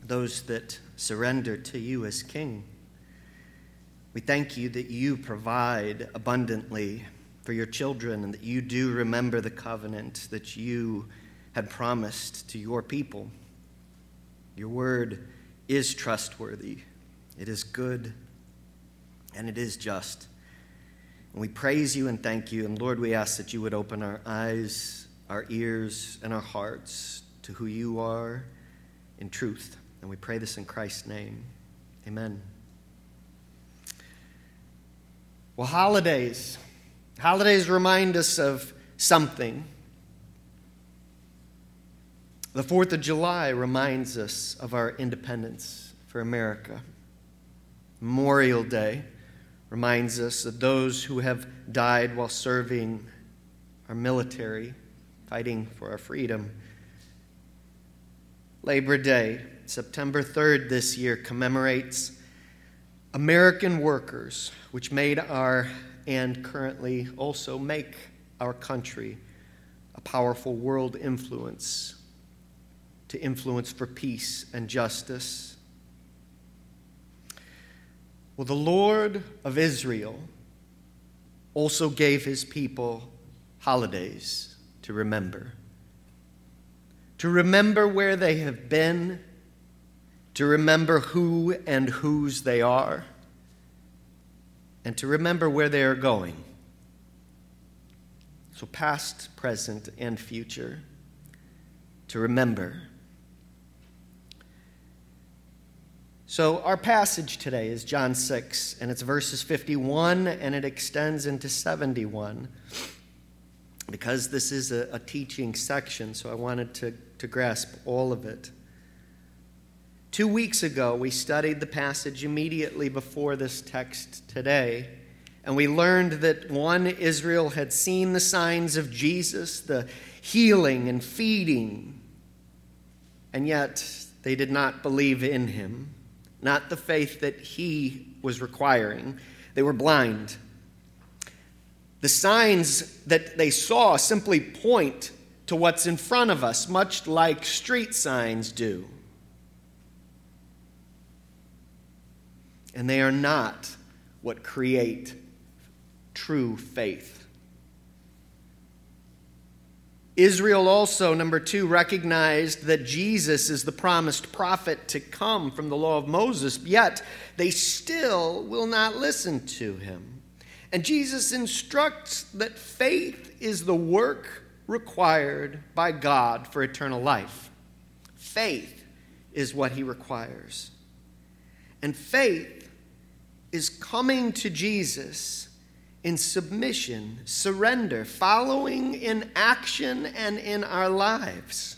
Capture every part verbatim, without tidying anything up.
those that surrender to you as King. We thank you that you provide abundantly for your children and that you do remember the covenant that you had promised to your people. Your word is trustworthy, it is good, and it is just. And we praise you and thank you. And Lord, we ask that you would open our eyes, our ears, and our hearts to who you are in truth. And we pray this in Christ's name. Amen. Well, holidays. Holidays remind us of something. The fourth of July reminds us of our independence for America. Memorial Day reminds us of those who have died while serving our military, fighting for our freedom. Labor Day, September third this year, commemorates American workers, which made our, and currently also make our country a powerful world influence, to influence for peace and justice. Well, the Lord of Israel also gave his people holidays to remember. To remember where they have been, to remember who and whose they are, and to remember where they are going. So past, present, and future, to remember. So our passage today is John six, and it's verses fifty-one, and it extends into seventy-one. Because this is a, a teaching section, so I wanted to, to grasp all of it. Two weeks ago, we studied the passage immediately before this text today, and we learned that, one, Israel had seen the signs of Jesus, the healing and feeding, and yet they did not believe in him. Not the faith that he was requiring. They were blind. The signs that they saw simply point to what's in front of us, much like street signs do. And they are not what create true faith. Israel also, number two, recognized that Jesus is the promised prophet to come from the law of Moses, yet they still will not listen to him. And Jesus instructs that faith is the work required by God for eternal life. Faith is what he requires. And faith is coming to Jesus in submission, surrender, following in action and in our lives.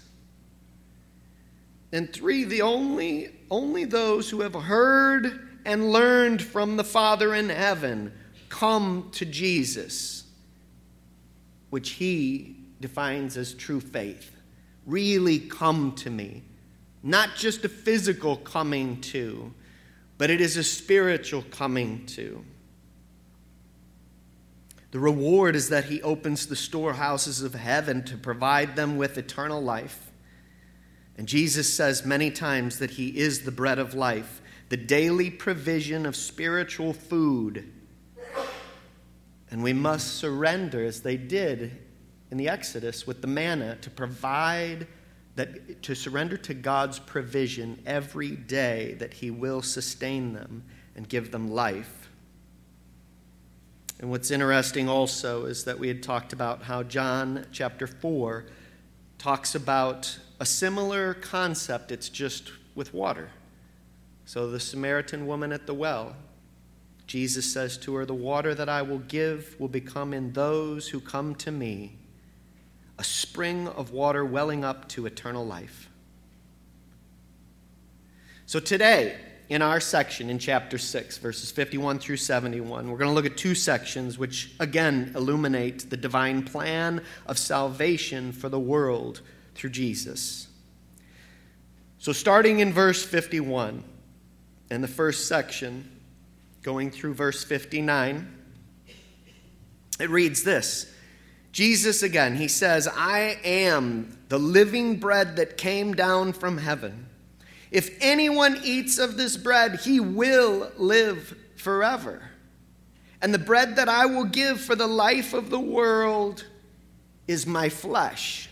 And three, the only, only those who have heard and learned from the Father in heaven come to Jesus, which he defines as true faith. Really come to me. Not just a physical coming to, but it is a spiritual coming to. The reward is that he opens the storehouses of heaven to provide them with eternal life. And Jesus says many times that he is the bread of life, the daily provision of spiritual food. And we must surrender, as they did in the Exodus with the manna, to provide that, to surrender to God's provision every day, that he will sustain them and give them life. And what's interesting also is that we had talked about how John chapter four talks about a similar concept. It's just with water. So the Samaritan woman at the well, Jesus says to her, "The water that I will give will become in those who come to me a spring of water welling up to eternal life." So today, in our section in chapter six, verses fifty-one through seventy-one, we're going to look at two sections which, again, illuminate the divine plan of salvation for the world through Jesus. So starting in verse fifty-one, in the first section, going through verse fifty-nine, it reads this. Jesus, again, he says, "I am the living bread that came down from heaven. If anyone eats of this bread, he will live forever. And the bread that I will give for the life of the world is my flesh.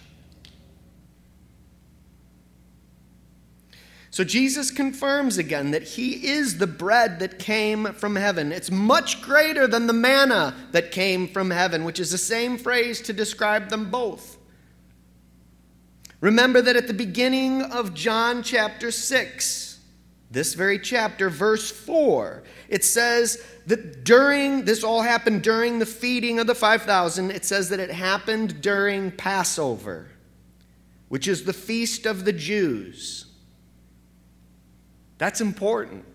So Jesus confirms again that he is the bread that came from heaven. It's much greater than the manna that came from heaven, which is the same phrase to describe them both. Remember that at the beginning of John chapter six, this very chapter, verse four, it says that during, this all happened during the feeding of the five thousand. It says that it happened during Passover, which is the feast of the Jews. That's important.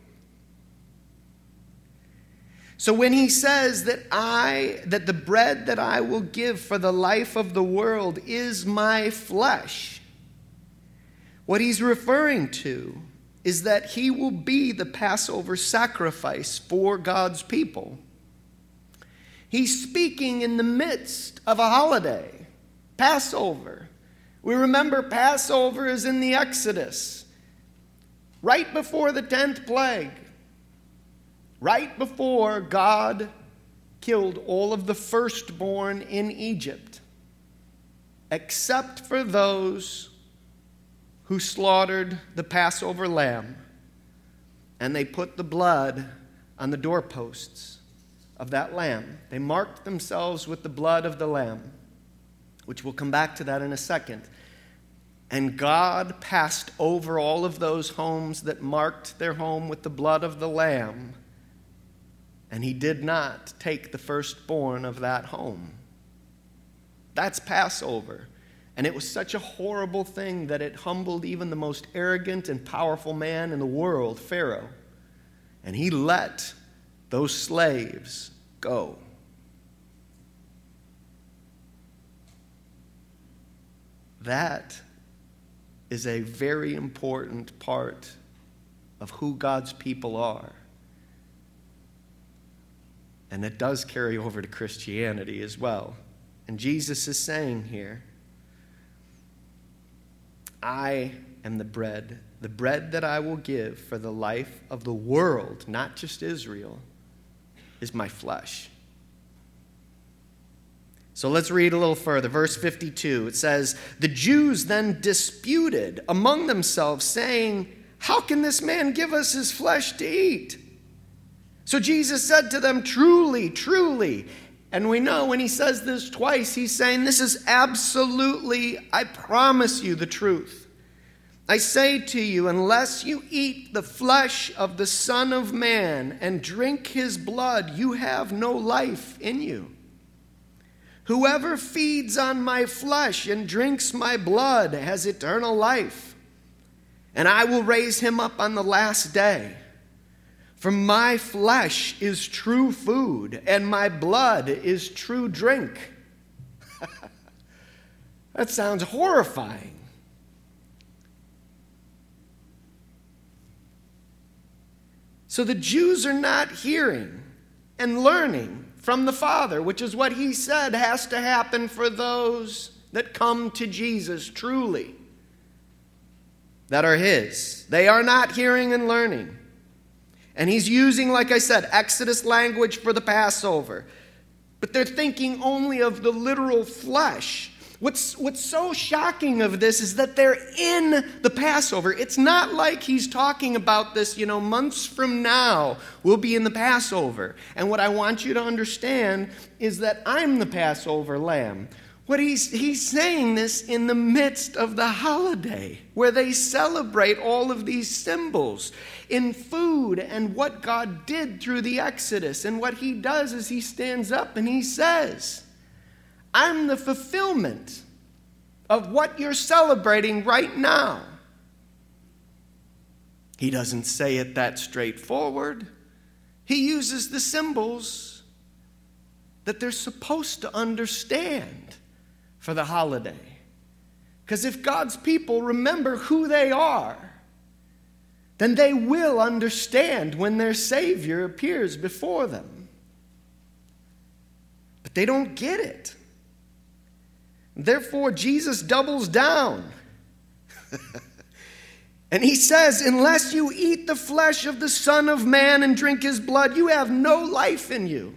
So when he says that I, that the bread that I will give for the life of the world is my flesh, what he's referring to is that he will be the Passover sacrifice for God's people. He's speaking in the midst of a holiday, Passover. We remember Passover is in the Exodus. Right before the tenth plague, right before God killed all of the firstborn in Egypt, except for those who slaughtered the Passover lamb, and they put the blood on the doorposts of that lamb. They marked themselves with the blood of the lamb, which we'll come back to that in a second. And God passed over all of those homes that marked their home with the blood of the Lamb, and he did not take the firstborn of that home. That's Passover. And it was such a horrible thing that it humbled even the most arrogant and powerful man in the world, Pharaoh. And he let those slaves go. That is a very important part of who God's people are. And it does carry over to Christianity as well. And Jesus is saying here, I am the bread, the bread that I will give for the life of the world, not just Israel, is my flesh. So let's read a little further. Verse fifty-two, it says, the Jews then disputed among themselves, saying, how can this man give us his flesh to eat? So Jesus said to them, truly, truly. And we know when he says this twice, he's saying, this is absolutely, I promise you the truth. I say to you, unless you eat the flesh of the Son of Man and drink his blood, you have no life in you. Whoever feeds on my flesh and drinks my blood has eternal life, and I will raise him up on the last day. For my flesh is true food, and my blood is true drink. That sounds horrifying. So the Jews are not hearing and learning from the Father, which is what he said has to happen for those that come to Jesus truly, that are his. They are not hearing and learning. And he's using, like I said, Exodus language for the Passover. But they're thinking only of the literal flesh. What's, what's so shocking of this is that they're in the Passover. It's not like he's talking about this, you know, months from now we'll be in the Passover. And what I want you to understand is that I'm the Passover lamb. What he's, he's saying this in the midst of the holiday where they celebrate all of these symbols in food and what God did through the Exodus. And what he does is he stands up and he says, I'm the fulfillment of what you're celebrating right now. He doesn't say it that straightforward. He uses the symbols that they're supposed to understand for the holiday. Because if God's people remember who they are, then they will understand when their Savior appears before them. But they don't get it. Therefore, Jesus doubles down. And he says, unless you eat the flesh of the Son of Man and drink his blood, you have no life in you.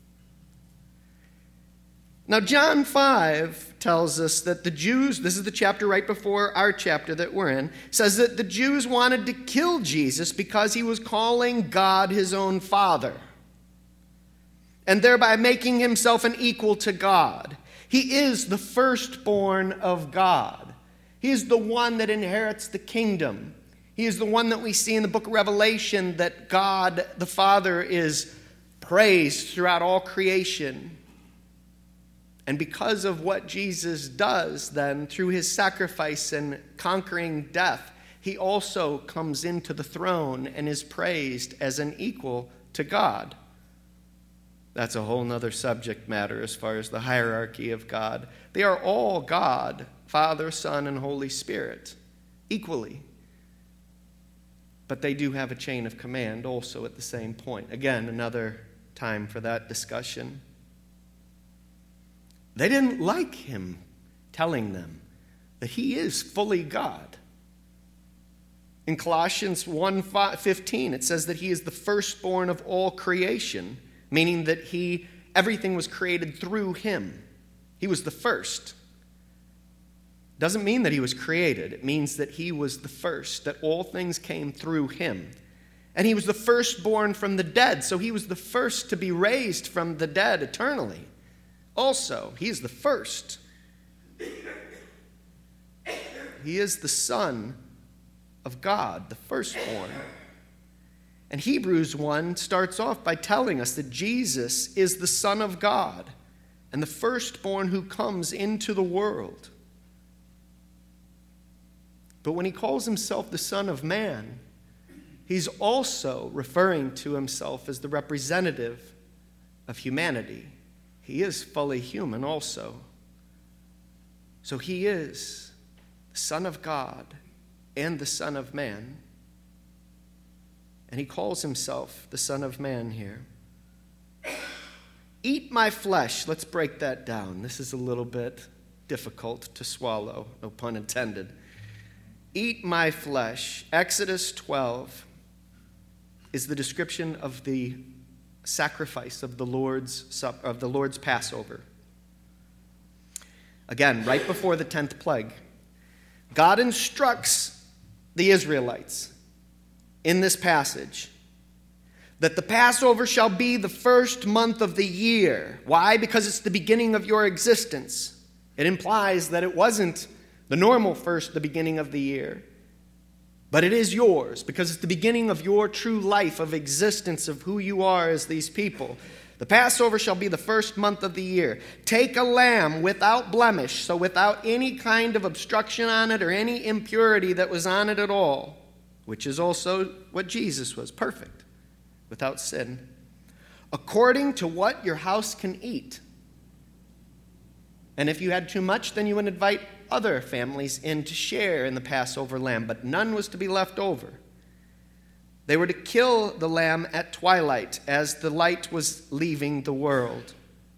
Now, John five tells us that the Jews, this is the chapter right before our chapter that we're in, says that the Jews wanted to kill Jesus because he was calling God his own Father, and thereby making himself an equal to God. He is the firstborn of God. He is the one that inherits the kingdom. He is the one that we see in the book of Revelation, that God the Father is praised throughout all creation. And because of what Jesus does then, through his sacrifice and conquering death, he also comes into the throne and is praised as an equal to God. That's a whole nother subject matter as far as the hierarchy of God. They are all God, Father, Son, and Holy Spirit, equally. But they do have a chain of command also at the same point. Again, another time for that discussion. They didn't like him telling them that he is fully God. In Colossians one fifteen, it says that he is the firstborn of all creation, meaning that he everything was created through him. He was the first. Doesn't mean that he was created. It means that he was the first, that all things came through him. And he was the firstborn from the dead, so he was the first to be raised from the dead eternally. Also, he is the first. He is the Son of God, the firstborn. And Hebrews one starts off by telling us that Jesus is the Son of God and the firstborn who comes into the world. But when he calls himself the Son of Man, he's also referring to himself as the representative of humanity. He is fully human also. So he is the Son of God and the Son of Man. And he calls himself the Son of Man here. Eat my flesh. Let's break that down. This is a little bit difficult to swallow, no pun intended. Eat my flesh. Exodus twelve is the description of the sacrifice of the Lord's of the Lord's Passover. Again, right before the tenth plague, God instructs the Israelites in this passage that the Passover shall be the first month of the year. Why? Because it's the beginning of your existence. It implies that it wasn't the normal first, the beginning of the year, but it is yours because it's the beginning of your true life, of existence, of who you are as these people. The Passover shall be the first month of the year. Take a lamb without blemish, so without any kind of obstruction on it or any impurity that was on it at all, which is also what Jesus was, perfect, without sin, according to what your house can eat. And if you had too much, then you would invite other families in to share in the Passover lamb, but none was to be left over. They were to kill the lamb at twilight as the light was leaving the world.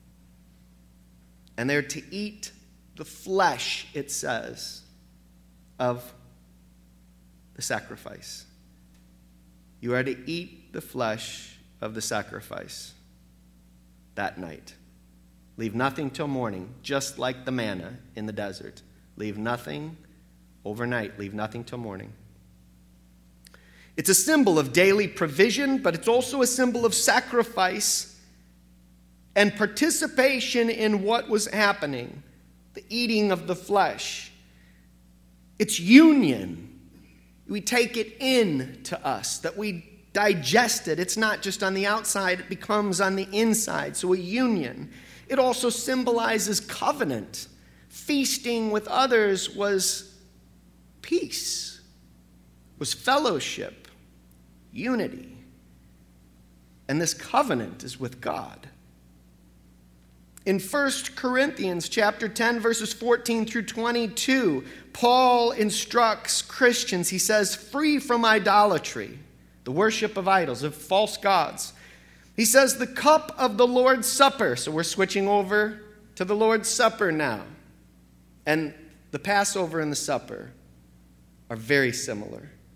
And they're to eat the flesh, it says, of the sacrifice. You are to eat the flesh of the sacrifice that night. Leave nothing till morning, just like the manna in the desert. Leave nothing overnight. Leave nothing till morning. It's a symbol of daily provision, but it's also a symbol of sacrifice and participation in what was happening, the eating of the flesh. It's union. We take it in to us, that we digest it. It's not just on the outside, it becomes on the inside. So a union. It also symbolizes covenant. Feasting with others was peace, was fellowship, unity. And this covenant is with God. In First Corinthians chapter ten, verses fourteen through twenty-two, Paul instructs Christians, he says, free from idolatry, the worship of idols, of false gods. He says the cup of the Lord's Supper. So we're switching over to the Lord's Supper now. And the Passover and the supper are very similar.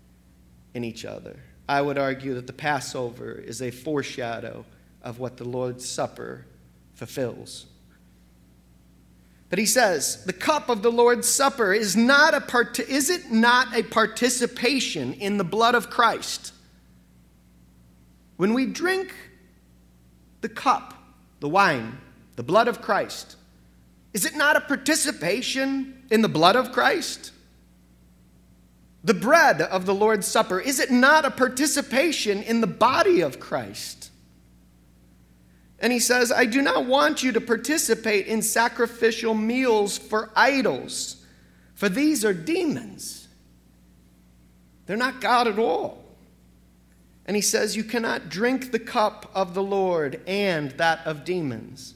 in each other. I would argue that the Passover is a foreshadow of what the Lord's Supper fulfills. But he says, the cup of the Lord's Supper is not a part- is it not a participation in the blood of Christ? When we drink the cup, the wine, the blood of Christ, is it not a participation in the blood of Christ? The bread of the Lord's Supper, is it not a participation in the body of Christ? And he says, I do not want you to participate in sacrificial meals for idols, for these are demons. They're not God at all. And he says, you cannot drink the cup of the Lord and that of demons.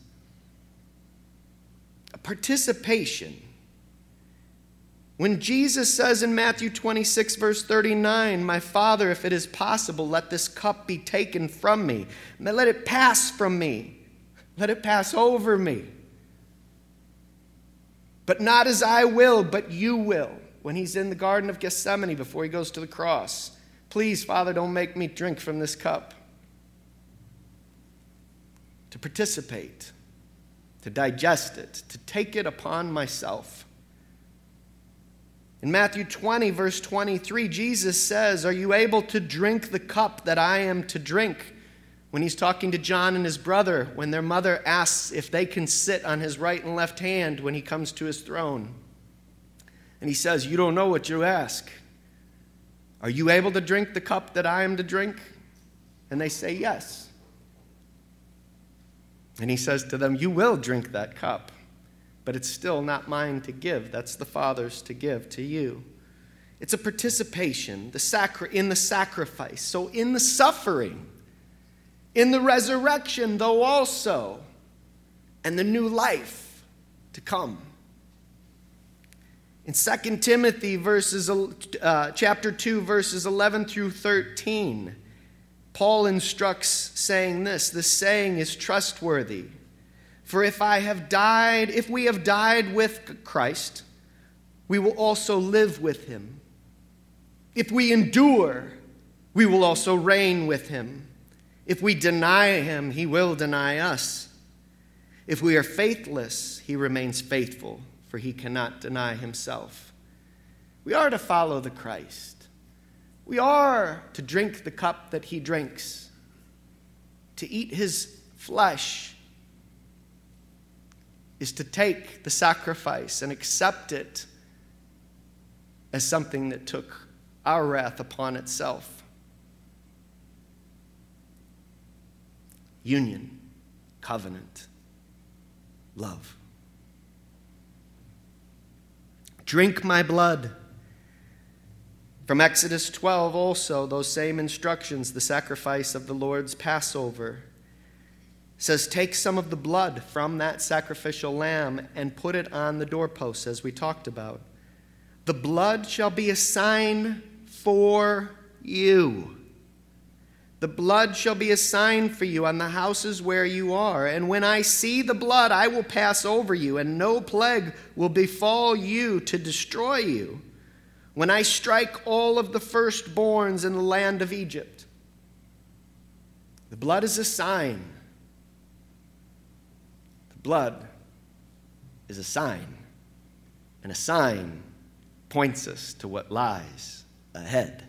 A participation. When Jesus says in Matthew twenty-six, verse thirty-nine, my Father, if it is possible, let this cup be taken from me. Let it pass from me. Let it pass over me. But not as I will, but you will. When he's in the Garden of Gethsemane before he goes to the cross. Please, Father, don't make me drink from this cup. To participate, to digest it, to take it upon myself. In Matthew twenty, verse twenty-three, Jesus says, are you able to drink the cup that I am to drink? When he's talking to John and his brother, when their mother asks if they can sit on his right and left hand when he comes to his throne. And he says, you don't know what you ask. Are you able to drink the cup that I am to drink? And they say, yes. And he says to them, you will drink that cup. But it's still not mine to give. That's the Father's to give to you. It's a participation the sacri- in the sacrifice. So in the suffering, in the resurrection, though also, and the new life to come. In Second Timothy verses, uh, chapter two, verses eleven through thirteen, Paul instructs saying this, this saying is trustworthy. For if I have died, if we have died with Christ, we will also live with him. If we endure, we will also reign with him. If we deny him, he will deny us. If we are faithless, he remains faithful, for he cannot deny himself. We are to follow the Christ. We are to drink the cup that he drinks, to eat his flesh, is to take the sacrifice and accept it as something that took our wrath upon itself. Union, covenant, love. Drink my blood. From Exodus twelve also, those same instructions, the sacrifice of the Lord's Passover. Says, take some of the blood from that sacrificial lamb and put it on the doorposts, as we talked about. The blood shall be a sign for you. The blood shall be a sign for you on the houses where you are. And when I see the blood, I will pass over you, and no plague will befall you to destroy you. When I strike all of the firstborns in the land of Egypt. The blood is a sign. Blood is a sign, and a sign points us to what lies ahead.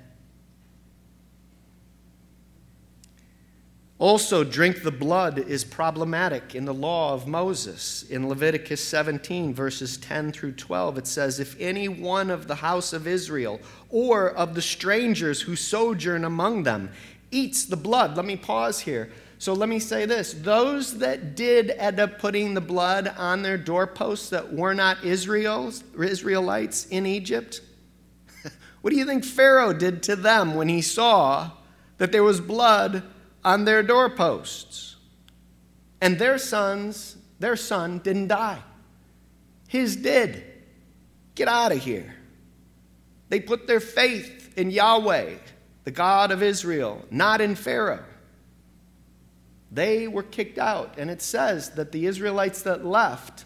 Also, drink the blood is problematic in the law of Moses. In Leviticus seventeen, verses ten through twelve, it says, if any one of the house of Israel or of the strangers who sojourn among them eats the blood. Let me pause here. So let me say this. Those that did end up putting the blood on their doorposts that were not Israel's, Israelites in Egypt, what do you think Pharaoh did to them when he saw that there was blood on their doorposts? And their sons, their son didn't die. His did. Get out of here. They put their faith in Yahweh, the God of Israel, not in Pharaoh. They were kicked out, and it says that the Israelites that left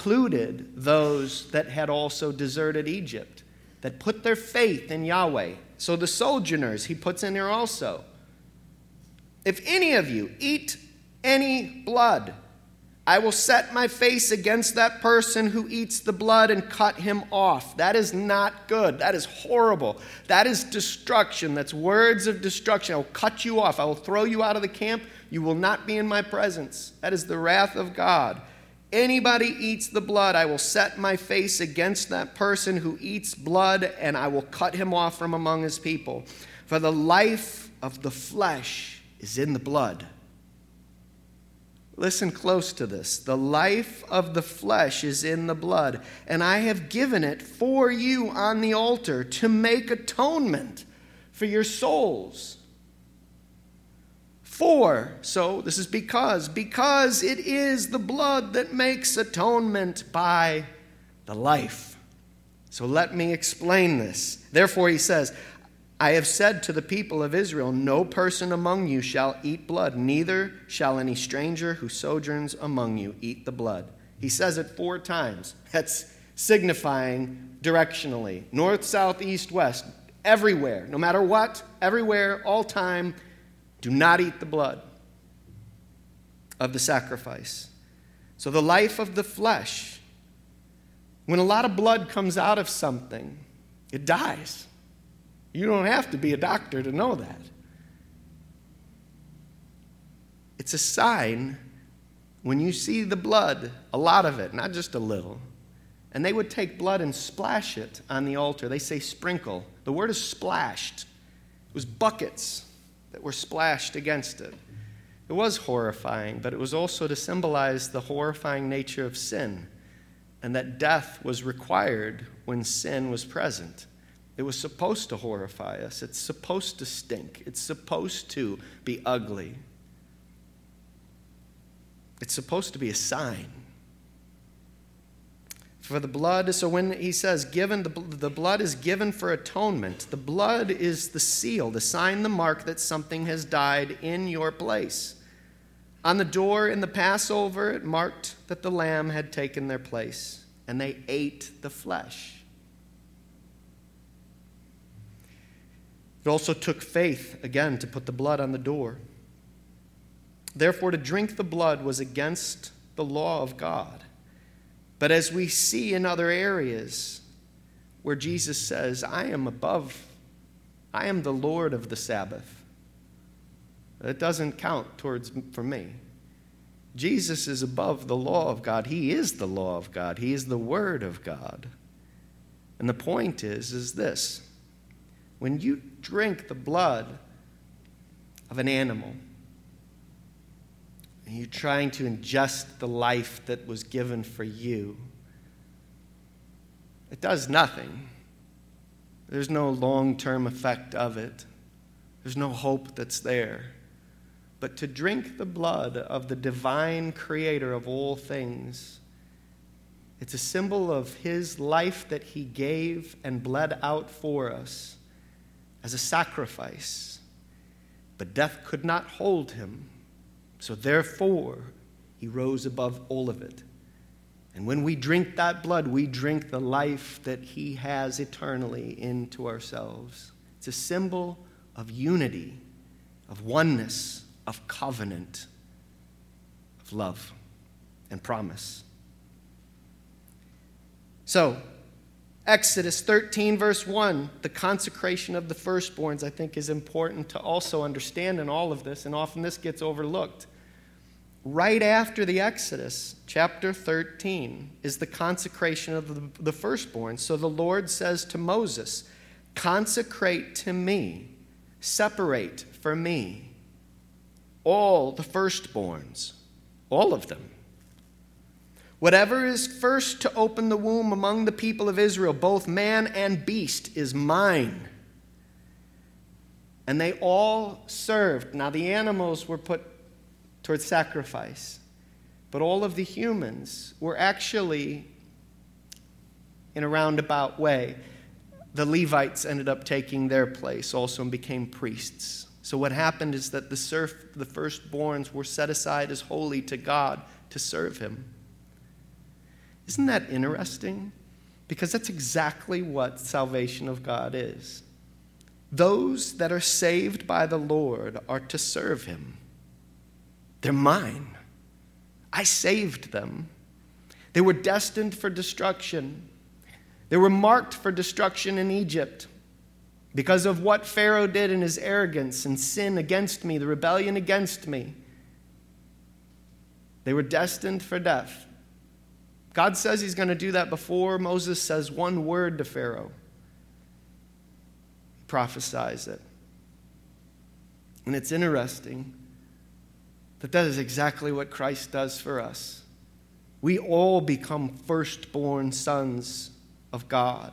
included those that had also deserted Egypt, that put their faith in Yahweh, So the sojourners, he puts in here also. If any of you eat any blood, I will set my face against that person who eats the blood and cut him off. That is not good. That is horrible. That is destruction. That's words of destruction. I will cut you off. I will throw you out of the camp. You will not be in my presence. That is the wrath of God. Anybody eats the blood, I will set my face against that person who eats blood, and I will cut him off from among his people. For the life of the flesh is in the blood. Listen close to this. The life of the flesh is in the blood, and I have given it for you on the altar to make atonement for your souls. For, so this is because, because it is the blood that makes atonement by the life. So let me explain this. Therefore he says, I have said to the people of Israel, no person among you shall eat blood, neither shall any stranger who sojourns among you eat the blood. He says it four times. That's signifying directionally. North, south, east, west, everywhere, no matter what, everywhere, all time. Do not eat the blood of the sacrifice. So the life of the flesh, when a lot of blood comes out of something, it dies. You don't have to be a doctor to know that. It's a sign when you see the blood, a lot of it, not just a little. And they would take blood and splash it on the altar. They say sprinkle. The word is splashed. It was buckets that were splashed against it. It was horrifying, but it was also to symbolize the horrifying nature of sin, and that death was required when sin was present. It was supposed to horrify us. It's supposed to stink. It's supposed to be ugly. It's supposed to be a sign. For the blood, so when he says given, the, the blood is given for atonement. The blood is the seal, the sign, the mark that something has died in your place. On the door in the Passover, it marked that the lamb had taken their place, and they ate the flesh. It also took faith, again, to put the blood on the door. Therefore, to drink the blood was against the law of God. But as we see in other areas where Jesus says, I am above, I am the Lord of the Sabbath. It doesn't count towards for me. Jesus is above the law of God. He is the law of God. He is the Word of God. And the point is, is this. When you drink the blood of an animal, and you're trying to ingest the life that was given for you, it does nothing. There's no long-term effect of it. There's no hope that's there. But to drink the blood of the divine creator of all things, it's a symbol of his life that he gave and bled out for us as a sacrifice. But death could not hold him. So therefore, he rose above all of it. And when we drink that blood, we drink the life that he has eternally into ourselves. It's a symbol of unity, of oneness, of covenant, of love and promise. So, Exodus thirteen, verse one, the consecration of the firstborns, I think, is important to also understand in all of this, and often this gets overlooked. Right after the Exodus, chapter thirteen, is the consecration of the, the firstborn. So the Lord says to Moses, consecrate to me, separate for me all the firstborns, all of them. Whatever is first to open the womb among the people of Israel, both man and beast, is mine. And they all served. Now the animals were put towards sacrifice, but all of the humans were actually, in a roundabout way, the Levites ended up taking their place also and became priests. So what happened is that the serf, the firstborns were set aside as holy to God to serve him. Isn't that interesting? Because that's exactly what salvation of God is. Those that are saved by the Lord are to serve him. They're mine. I saved them. They were destined for destruction. They were marked for destruction in Egypt because of what Pharaoh did in his arrogance and sin against me, the rebellion against me. They were destined for death. God says he's going to do that before Moses says one word to Pharaoh. He prophesies it. And it's interesting that that is exactly what Christ does for us. We all become firstborn sons of God.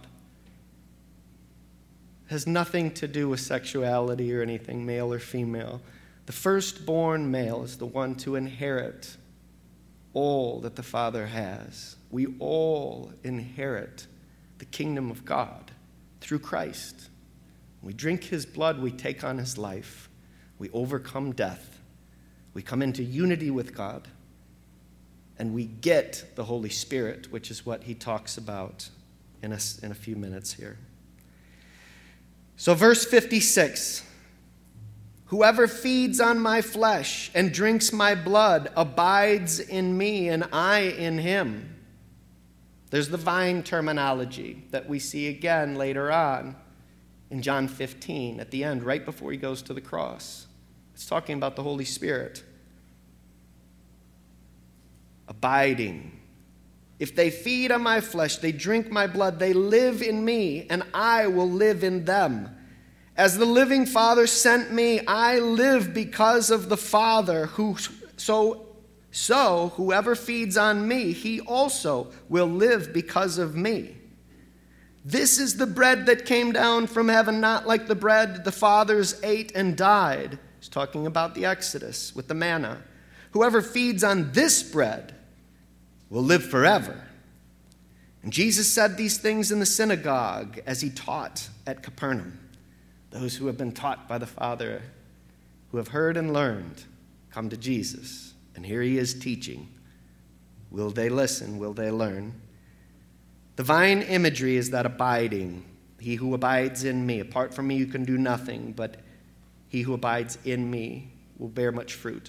It has nothing to do with sexuality or anything, male or female. The firstborn male is the one to inherit all that the Father has. We all inherit the kingdom of God through Christ. We drink his blood, we take on his life. We overcome death. We come into unity with God. And we get the Holy Spirit, which is what he talks about in a, in a few minutes here. So verse fifty-six, whoever feeds on my flesh and drinks my blood abides in me and I in him. There's the vine terminology that we see again later on in John fifteen at the end, right before he goes to the cross. It's talking about the Holy Spirit. Abiding. If they feed on my flesh, they drink my blood, they live in me, and I will live in them. As the living Father sent me, I live because of the Father. Who so so whoever feeds on me, he also will live because of me. This is the bread that came down from heaven, not like the bread the fathers ate and died. He's talking about the Exodus with the manna. Whoever feeds on this bread will live forever. And Jesus said these things in the synagogue as he taught at Capernaum. Those who have been taught by the Father, who have heard and learned, come to Jesus. And here he is teaching. Will they listen? Will they learn? The vine imagery is that abiding. He who abides in me. Apart from me, you can do nothing, but he who abides in me will bear much fruit.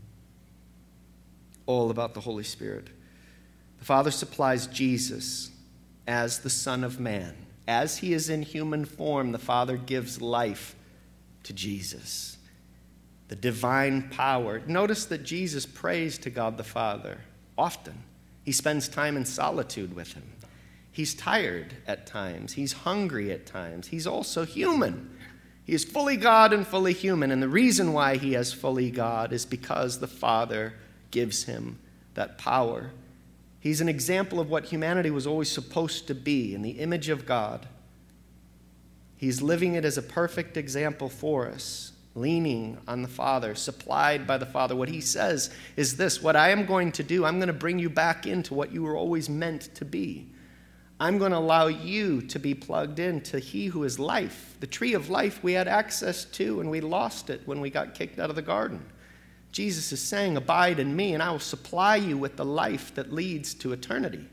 All about the Holy Spirit. The Father supplies Jesus as the Son of Man. As he is in human form, the Father gives life to Jesus. The divine power. Notice that Jesus prays to God the Father often. He spends time in solitude with him. He's tired at times. He's hungry at times. He's also human. He is fully God and fully human. And the reason why he is fully God is because the Father gives him that power. He's an example of what humanity was always supposed to be, in the image of God. He's living it as a perfect example for us, leaning on the Father, supplied by the Father. What he says is this: what I am going to do, I'm going to bring you back into what you were always meant to be. I'm going to allow you to be plugged into he who is life. The tree of life we had access to, and we lost it when we got kicked out of the garden. Jesus is saying, abide in me, and I will supply you with the life that leads to eternity.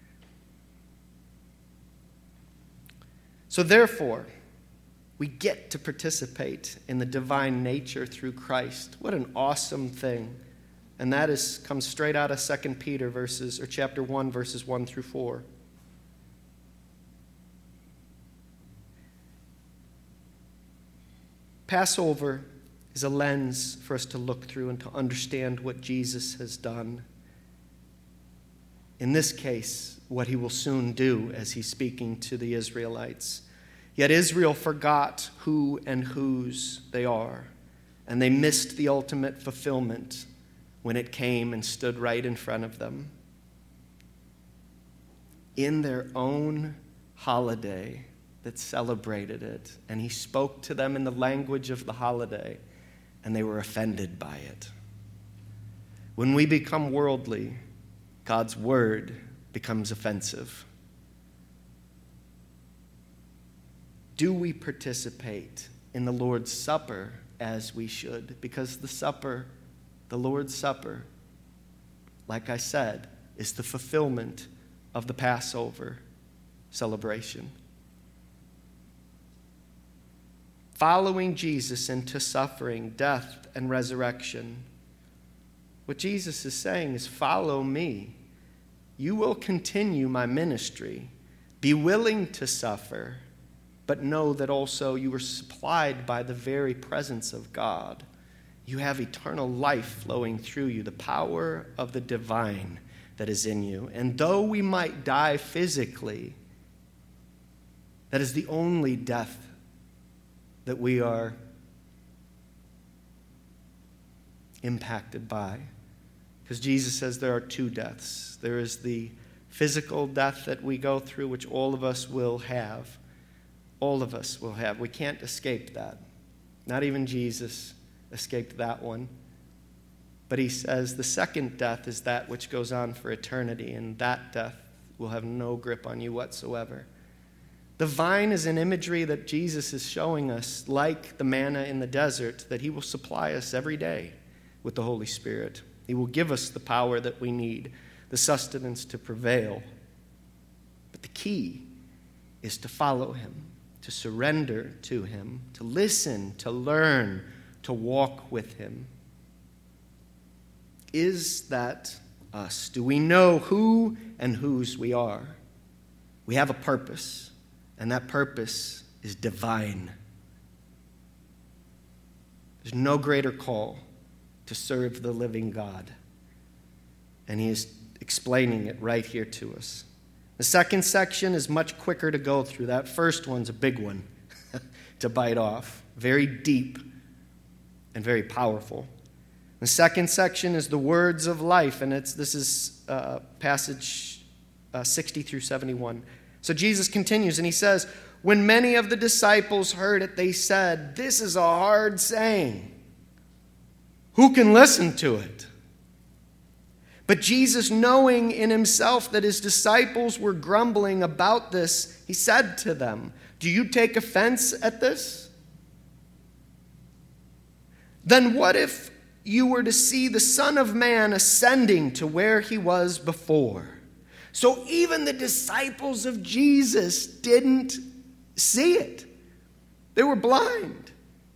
So therefore, we get to participate in the divine nature through Christ. What an awesome thing. And that is comes straight out of Second Peter verses, or chapter one, verses one through four. Passover is a lens for us to look through and to understand what Jesus has done. In this case, what he will soon do as he's speaking to the Israelites. Yet Israel forgot who and whose they are, and they missed the ultimate fulfillment when it came and stood right in front of them. In their own holiday that celebrated it, and he spoke to them in the language of the holiday, and they were offended by it. When we become worldly, God's word becomes offensive. Do we participate in the Lord's Supper as we should? Because the supper, the Lord's Supper, like I said, is the fulfillment of the Passover celebration. following Jesus into suffering, death, and resurrection. What Jesus is saying is, follow me. You will continue my ministry. Be willing to suffer, but know that also you are supplied by the very presence of God. You have eternal life flowing through you, the power of the divine that is in you. And though we might die physically, that is the only death that we are impacted by. Because Jesus says there are two deaths. There is the physical death that we go through, which all of us will have. All of us will have. We can't escape that. Not even Jesus escaped that one. But he says the second death is that which goes on for eternity, and that death will have no grip on you whatsoever. The vine is an imagery that Jesus is showing us, like the manna in the desert, that he will supply us every day with the Holy Spirit. He will give us the power that we need, the sustenance to prevail. But the key is to follow him, to surrender to him, to listen, to learn, to walk with him. Is that us? Do we know who and whose we are? We have a purpose, and that purpose is divine. There's no greater call to serve the living God. And he is explaining it right here to us. The second section is much quicker to go through. That first one's a big one to bite off. Very deep and very powerful. The second section is the words of life, and it's this is uh, passage uh, sixty through seventy-one. So Jesus continues, and he says, when many of the disciples heard it, they said, this is a hard saying. Who can listen to it? But Jesus, knowing in himself that his disciples were grumbling about this, he said to them, do you take offense at this? Then what if you were to see the Son of Man ascending to where he was before? So even the disciples of Jesus didn't see it. They were blind.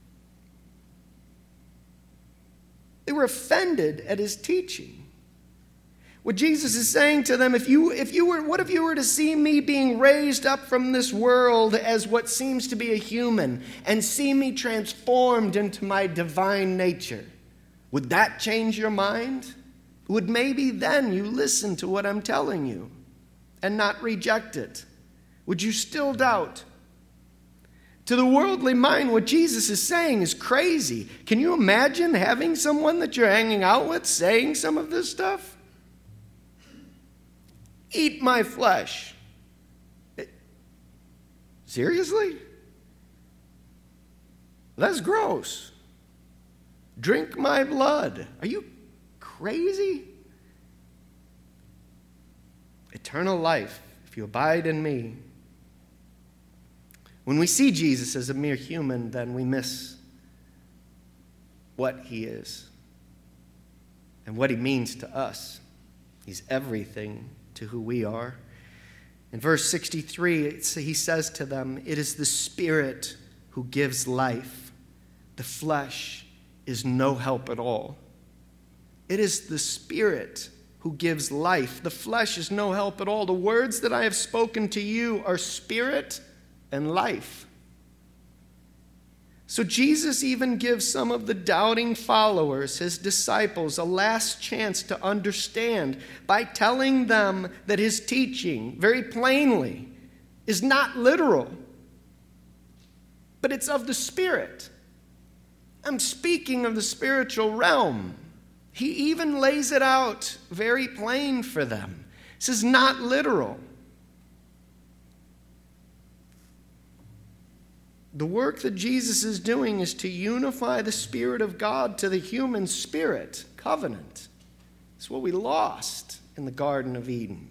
They were offended at his teaching. What Jesus is saying to them, if you, if you were, what if you were to see me being raised up from this world as what seems to be a human and see me transformed into my divine nature? Would that change your mind? Would maybe then you listen to what I'm telling you and not reject it? Would you still doubt? To the worldly mind, what Jesus is saying is crazy. Can you imagine having someone that you're hanging out with saying some of this stuff? Eat my flesh. Seriously? That's gross. Drink my blood. Are you crazy? Eternal life, if you abide in me. When we see Jesus as a mere human, then we miss what he is and what he means to us. He's everything to who we are. In verse sixty-three, it's, he says to them, it is the Spirit who gives life. The flesh is no help at all. It is the Spirit who gives life. The flesh is no help at all. The words that I have spoken to you are spirit and life. So Jesus even gives some of the doubting followers, his disciples, a last chance to understand by telling them that his teaching, very plainly, is not literal, but it's of the Spirit. I'm speaking of the spiritual realm. He even lays it out very plain for them. This is not literal. The work that Jesus is doing is to unify the Spirit of God to the human spirit, covenant. It's what we lost in the Garden of Eden.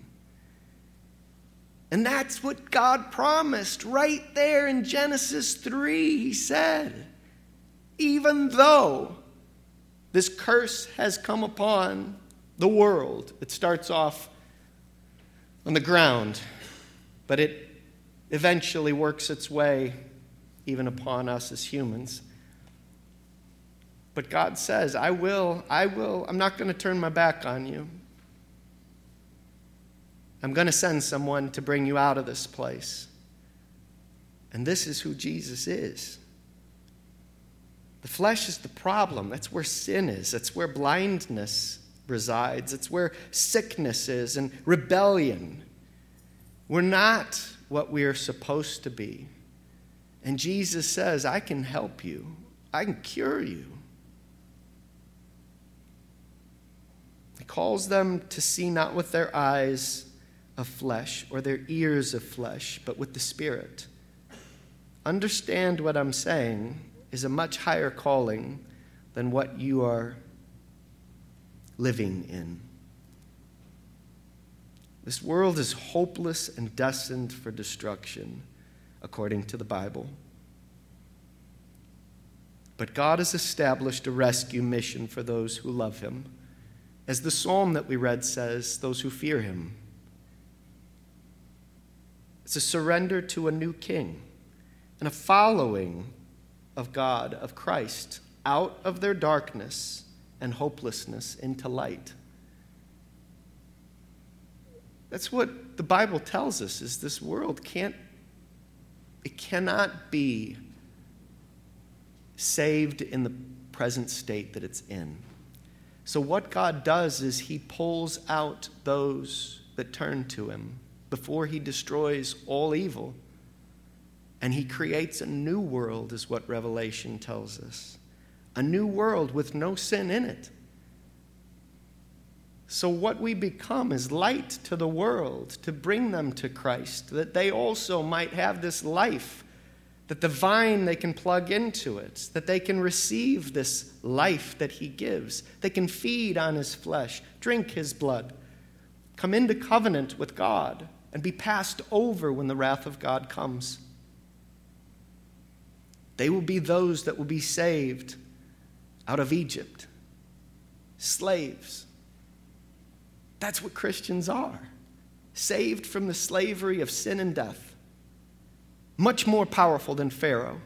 And that's what God promised right there in Genesis three. He said, even though this curse has come upon the world, it starts off on the ground, but it eventually works its way even upon us as humans. But God says, I will, I will, I'm not going to turn my back on you. I'm going to send someone to bring you out of this place. And this is who Jesus is. The flesh is the problem. That's where sin is. That's where blindness resides. It's where sickness is and rebellion. We're not what we are supposed to be. And Jesus says, I can help you. I can cure you. He calls them to see not with their eyes of flesh or their ears of flesh, but with the Spirit. Understand what I'm saying is a much higher calling than what you are living in. This world is hopeless and destined for destruction, according to the Bible. But God has established a rescue mission for those who love him. As the psalm that we read says, those who fear him. It's a surrender to a new king and a following of God, of Christ, out of their darkness and hopelessness into light. That's what the Bible tells us, is this world can't, it cannot be saved in the present state that it's in. So what God does is he pulls out those that turn to him before he destroys all evil. And he creates a new world, is what Revelation tells us. A new world with no sin in it. So what we become is light to the world, to bring them to Christ, that they also might have this life, that the vine, they can plug into it, that they can receive this life that he gives. They can feed on his flesh, drink his blood, come into covenant with God, and be passed over when the wrath of God comes. They will be those that will be saved out of Egypt, slaves. That's what Christians are, saved from the slavery of sin and death. Much more powerful than Pharaoh.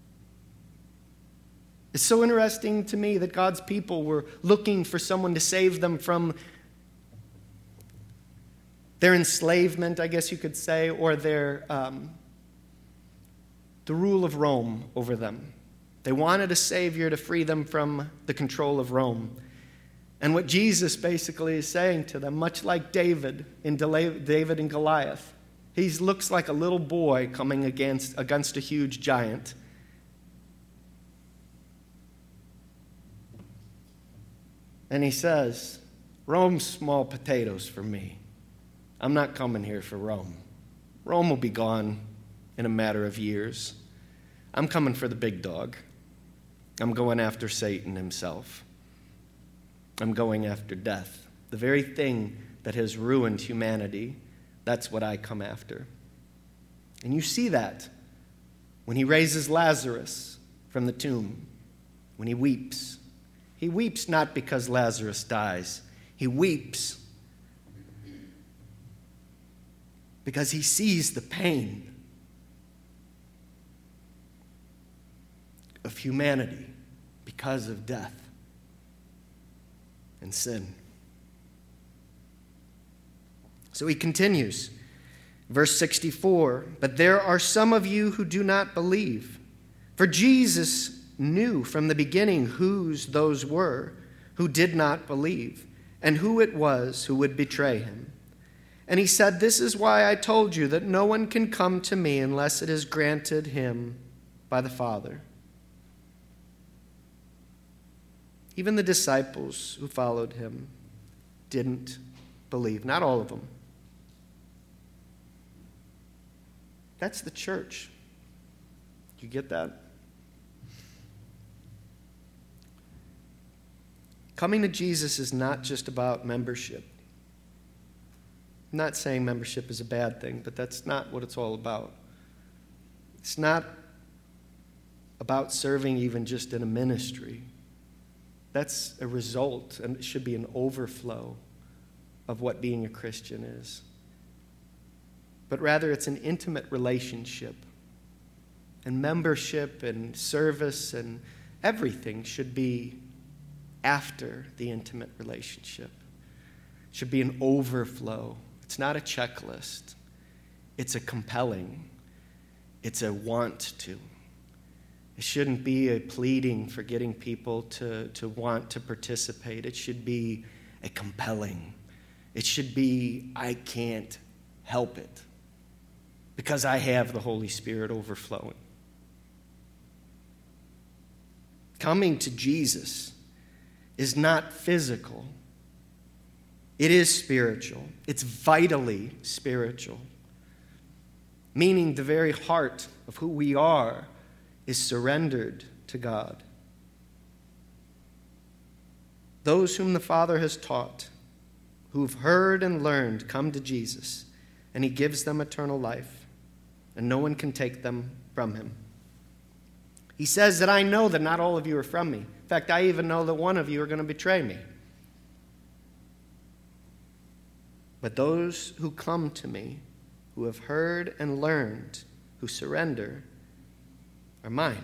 It's so interesting to me that God's people were looking for someone to save them from their enslavement, I guess you could say, or their um, the rule of Rome over them. They wanted a savior to free them from the control of Rome. And what Jesus basically is saying to them, much like David in David and Goliath, he looks like a little boy coming against, against a huge giant. And he says, Rome's small potatoes for me. I'm not coming here for Rome. Rome will be gone in a matter of years. I'm coming for the big dog. I'm going after Satan himself. I'm going after death. The very thing that has ruined humanity, that's what I come after. And you see that when he raises Lazarus from the tomb, when he weeps. He weeps not because Lazarus dies. He weeps because he sees the pain of humanity because of death and sin. So he continues, verse sixty-four, but there are some of you who do not believe. For Jesus knew from the beginning whose those were who did not believe, and who it was who would betray him. And he said, this is why I told you that no one can come to me unless it is granted him by the Father. Even the disciples who followed him didn't believe. Not all of them. That's the church. Do you get that? Coming to Jesus is not just about membership. I'm not saying membership is a bad thing, but that's not what it's all about. It's not about serving even just in a ministry. That's a result, and it should be an overflow of what being a Christian is. But rather, it's an intimate relationship, and membership and service and everything should be after the intimate relationship. It should be an overflow. It's not a checklist. It's a compelling. It's a want to. It shouldn't be a pleading for getting people to, to want to participate. It should be a compelling. It should be, I can't help it because I have the Holy Spirit overflowing. Coming to Jesus is not physical. It is spiritual. It's vitally spiritual. Meaning the very heart of who we are is surrendered to God. Those whom the Father has taught, who've heard and learned, come to Jesus, and he gives them eternal life, and no one can take them from him. He says that I know that not all of you are from me. In fact, I even know that one of you are going to betray me. But those who come to me, who have heard and learned, who surrender, are mine.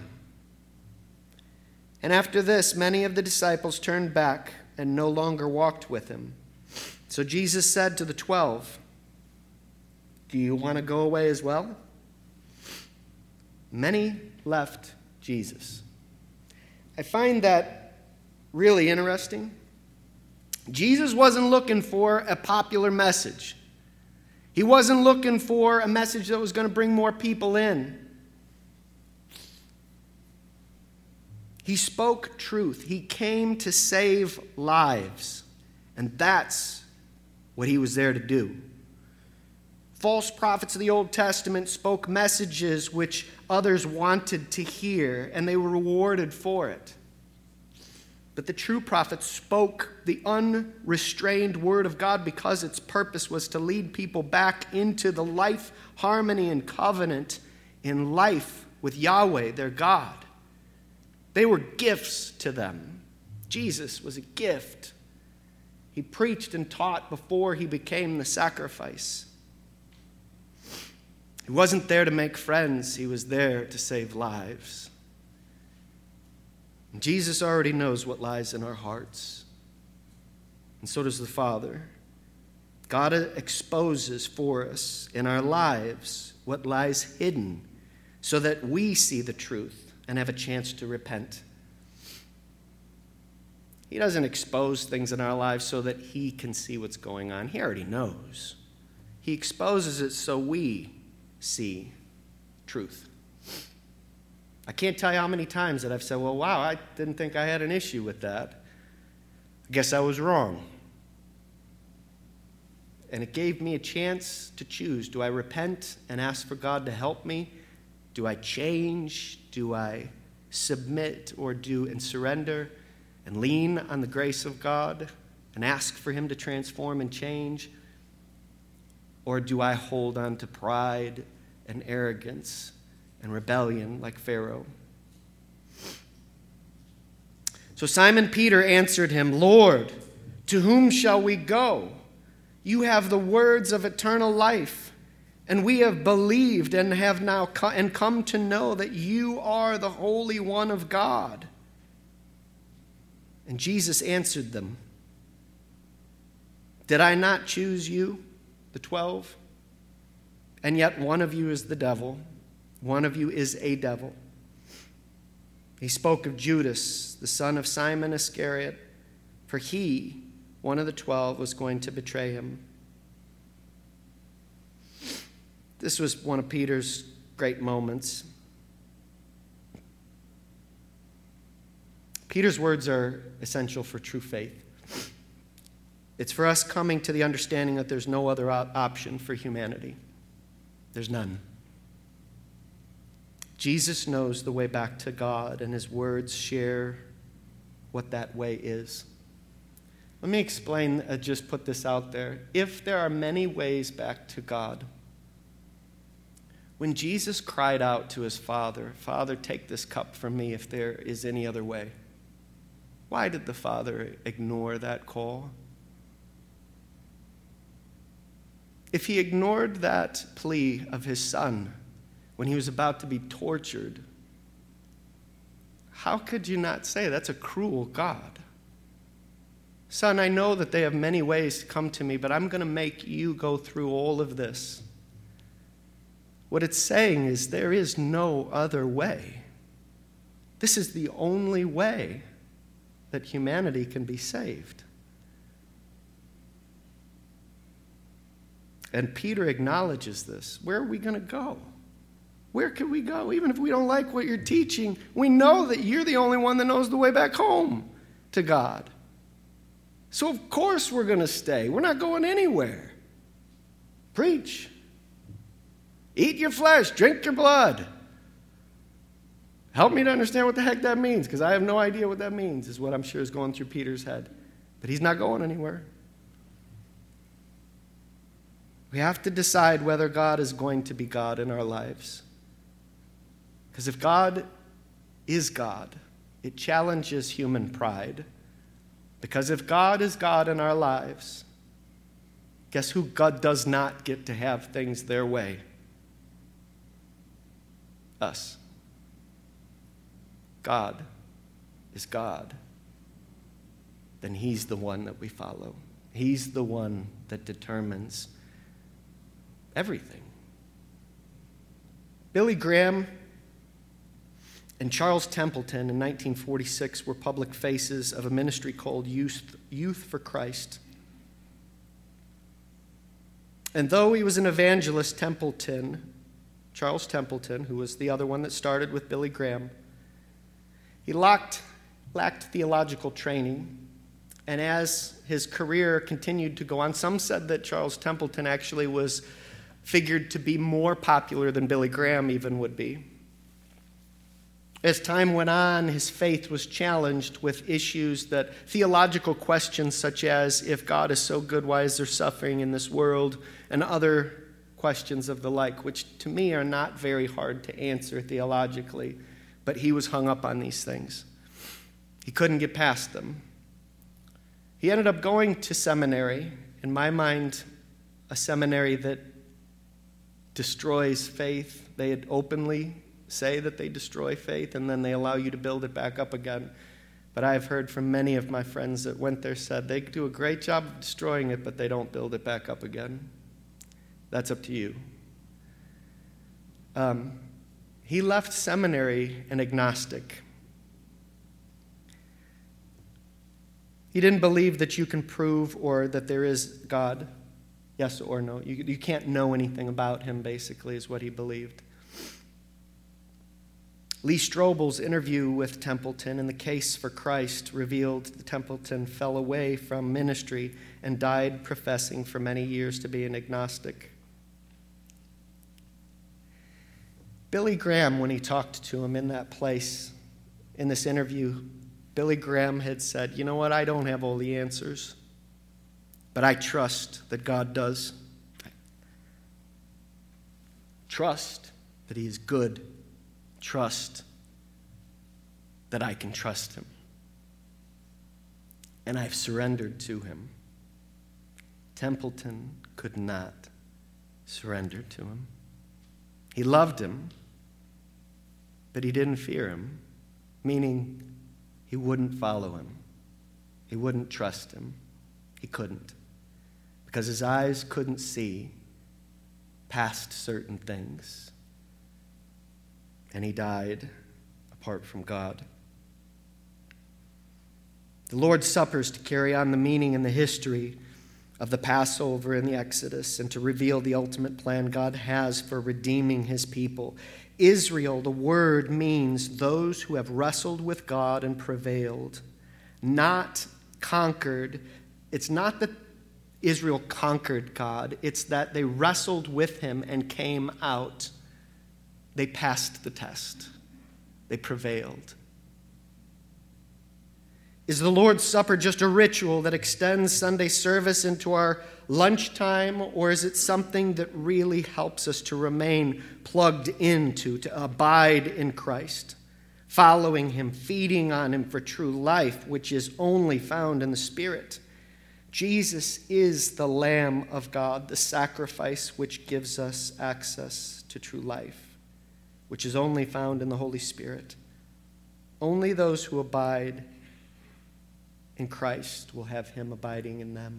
And after this, many of the disciples turned back and no longer walked with him. So Jesus said to the twelve, do you want to go away as well? Many left Jesus. I find that really interesting. Jesus wasn't looking for a popular message. He wasn't looking for a message that was going to bring more people in. He spoke truth. He came to save lives. And that's what he was there to do. False prophets of the Old Testament spoke messages which others wanted to hear, and they were rewarded for it. But the true prophets spoke the unrestrained word of God because its purpose was to lead people back into the life, harmony, and covenant in life with Yahweh, their God. They were gifts to them. Jesus was a gift. He preached and taught before he became the sacrifice. He wasn't there to make friends. He was there to save lives. And Jesus already knows what lies in our hearts. And so does the Father. God exposes for us in our lives what lies hidden so that we see the truth and have a chance to repent. He doesn't expose things in our lives so that he can see what's going on. He already knows. He exposes it so we see truth. I can't tell you how many times that I've said, well, wow, I didn't think I had an issue with that. I guess I was wrong. And it gave me a chance to choose. Do I repent and ask for God to help me? Do I change? Do I submit or do and surrender and lean on the grace of God and ask for him to transform and change? Or do I hold on to pride and arrogance and rebellion like Pharaoh? So Simon Peter answered him, Lord, to whom shall we go? You have the words of eternal life, and we have believed and have now co- and come to know that you are the Holy One of God. And Jesus answered them, did I not choose you, the twelve? And yet one of you is the devil. One of you is a devil. He spoke of Judas, the son of Simon Iscariot, for he, one of the twelve, was going to betray him. This was one of Peter's great moments. Peter's words are essential for true faith. It's for us coming to the understanding that there's no other op- option for humanity. There's none. Jesus knows the way back to God, and his words share what that way is. Let me explain, uh, just put this out there. If there are many ways back to God, when Jesus cried out to his Father, Father, take this cup from me if there is any other way, why did the Father ignore that call? If he ignored that plea of his Son, when he was about to be tortured, how could you not say that's a cruel God? Son, I know that they have many ways to come to me, but I'm going to make you go through all of this. What it's saying is there is no other way. This is the only way that humanity can be saved. And Peter acknowledges this. Where are we going to go? Where can we go? Even if we don't like what you're teaching, we know that you're the only one that knows the way back home to God. So of course we're going to stay. We're not going anywhere. Preach. Eat your flesh. Drink your blood. Help me to understand what the heck that means, because I have no idea what that means, is what I'm sure is going through Peter's head. But he's not going anywhere. We have to decide whether God is going to be God in our lives. Because if God is God, it challenges human pride. Because if God is God in our lives, guess who God does not get to have things their way? Us. God is God. Then he's the one that we follow. He's the one that determines everything. Billy Graham and Charles Templeton in nineteen forty-six were public faces of a ministry called Youth, Youth for Christ. And though he was an evangelist, Templeton, Charles Templeton, who was the other one that started with Billy Graham, he lacked, lacked theological training. And as his career continued to go on, some said that Charles Templeton actually was figured to be more popular than Billy Graham even would be. As time went on, his faith was challenged with issues that, theological questions such as, if God is so good, why is there suffering in this world? And other questions of the like, which to me are not very hard to answer theologically, but he was hung up on these things. He couldn't get past them. He ended up going to seminary, in my mind, a seminary that destroys faith. They had openly say that they destroy faith, and then they allow you to build it back up again. But I've heard from many of my friends that went there said they do a great job of destroying it, but they don't build it back up again. That's up to you. Um, he left seminary an agnostic. He didn't believe that you can prove or that there is God, yes or no. You, you can't know anything about him, basically, is what he believed. Lee Strobel's interview with Templeton in The Case for Christ revealed that Templeton fell away from ministry and died professing for many years to be an agnostic. Billy Graham, when he talked to him in that place, in this interview, Billy Graham had said, you know what, I don't have all the answers, but I trust that God does. Trust that he is good. Trust that I can trust him. And I've surrendered to him. Templeton could not surrender to him. He loved him, but he didn't fear him, meaning he wouldn't follow him. He wouldn't trust him. He couldn't, because his eyes couldn't see past certain things. And he died apart from God. The Lord's Supper is to carry on the meaning and the history of the Passover and the Exodus, and to reveal the ultimate plan God has for redeeming his people. Israel, the word means those who have wrestled with God and prevailed, not conquered. It's not that Israel conquered God, it's that they wrestled with him and came out. They passed the test. They prevailed. Is the Lord's Supper just a ritual that extends Sunday service into our lunchtime, or is it something that really helps us to remain plugged into, to abide in Christ, following him, feeding on him for true life, which is only found in the Spirit? Jesus is the Lamb of God, the sacrifice which gives us access to true life. which is only found in the Holy Spirit. Only those who abide in Christ will have him abiding in them.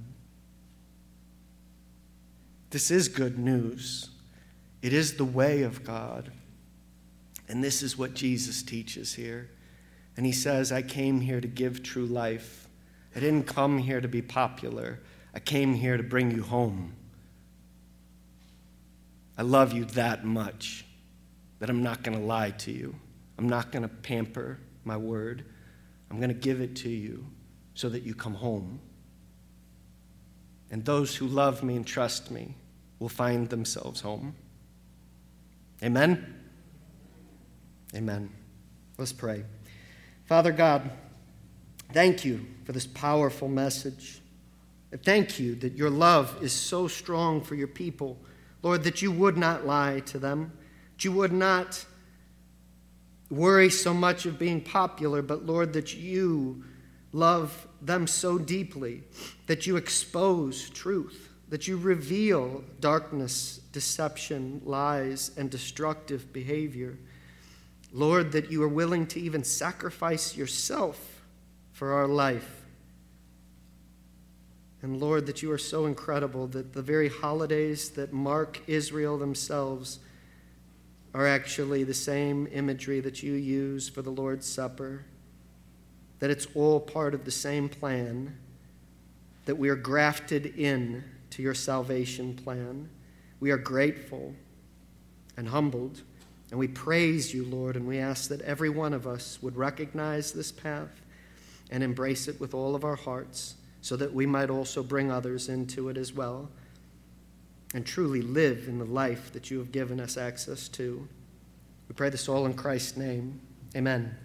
This is good news. It is the way of God. And this is what Jesus teaches here. And he says, I came here to give true life. I didn't come here to be popular. I came here to bring you home. I love you that much that I'm not going to lie to you. I'm not going to pamper my word. I'm going to give it to you so that you come home. And those who love me and trust me will find themselves home. Amen? Amen. Let's pray. Father God, thank you for this powerful message. Thank you that your love is so strong for your people. Lord, that you would not lie to them, that you would not worry so much of being popular, but Lord, that you love them so deeply that you expose truth, that you reveal darkness, deception, lies, and destructive behavior. Lord, that you are willing to even sacrifice yourself for our life. And Lord, that you are so incredible that the very holidays that mark Israel themselves are actually the same imagery that you use for the Lord's Supper, that it's all part of the same plan, that we are grafted in to your salvation plan. We are grateful and humbled, and we praise you, Lord, and we ask that every one of us would recognize this path and embrace it with all of our hearts, so that we might also bring others into it as well and truly live in the life that you have given us access to. We pray this all in Christ's name. Amen.